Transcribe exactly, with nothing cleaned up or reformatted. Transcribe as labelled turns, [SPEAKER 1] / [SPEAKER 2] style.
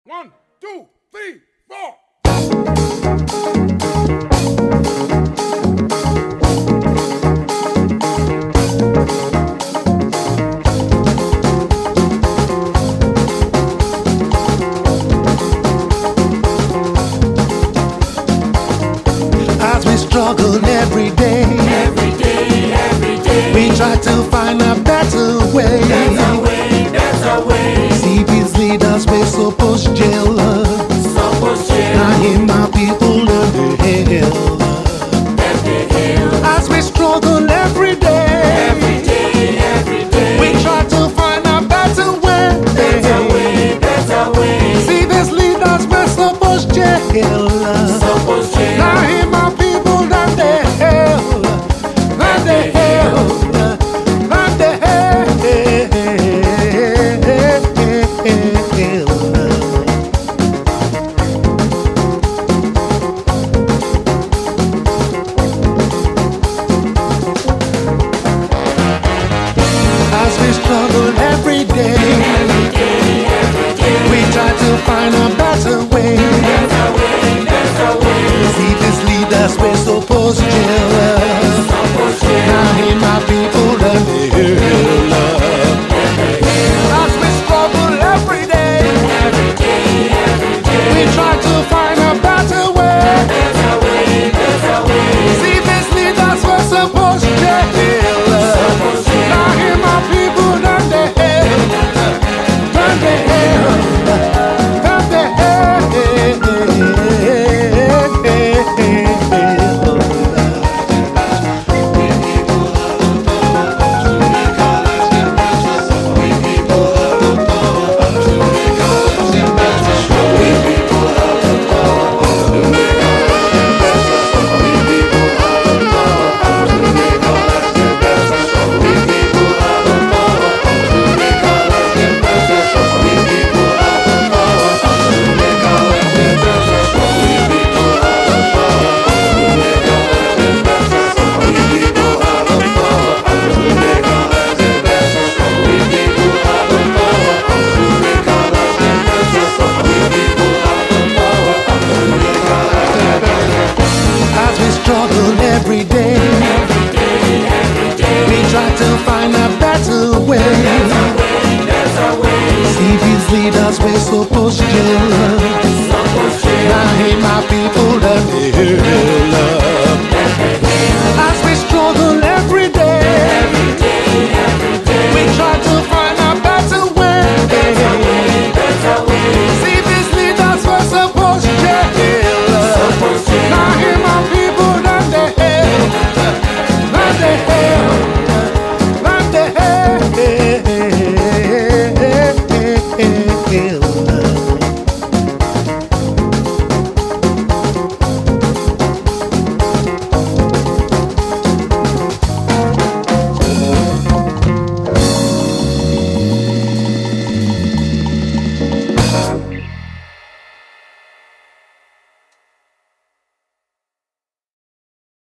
[SPEAKER 1] One, two, three, four.
[SPEAKER 2] As we struggle every day,
[SPEAKER 3] every day, every day,
[SPEAKER 2] we try to find a better way.
[SPEAKER 3] That's our way, that's our way.
[SPEAKER 2] See these leaders, we suppose jail.
[SPEAKER 3] Suppose jail.
[SPEAKER 2] Now hear my people learn the hell.
[SPEAKER 3] Let the hell.
[SPEAKER 2] As we struggle every day,
[SPEAKER 3] Every day, every day,
[SPEAKER 2] we try to find a better way.
[SPEAKER 3] that's our way, that's our way.
[SPEAKER 2] See these leaders, we suppose jail.
[SPEAKER 3] Suppose jail.
[SPEAKER 2] Now hear my people learn the hell. Learn the hell. Learn the hell. As we struggle every day,
[SPEAKER 3] Every day, every day,
[SPEAKER 2] we try to find a better way.
[SPEAKER 3] that's our way, that's our way.
[SPEAKER 2] See these leaders, we're supposed to jail.
[SPEAKER 3] Suppose jail.
[SPEAKER 2] Now hear my people learn the hell. As we struggle every day,
[SPEAKER 3] Every day, every day,
[SPEAKER 2] we try to find a better way.
[SPEAKER 3] that's our way, that's our way.
[SPEAKER 2] See these leaders, we're supposed to jail. Now hear my people learn the hell. Learn the hell. Learn the As we struggle every day,
[SPEAKER 3] Every day, every day,
[SPEAKER 2] we try to find a better way.
[SPEAKER 3] that's our way, that's our way.
[SPEAKER 2] See these leaders, we're supposed to jail.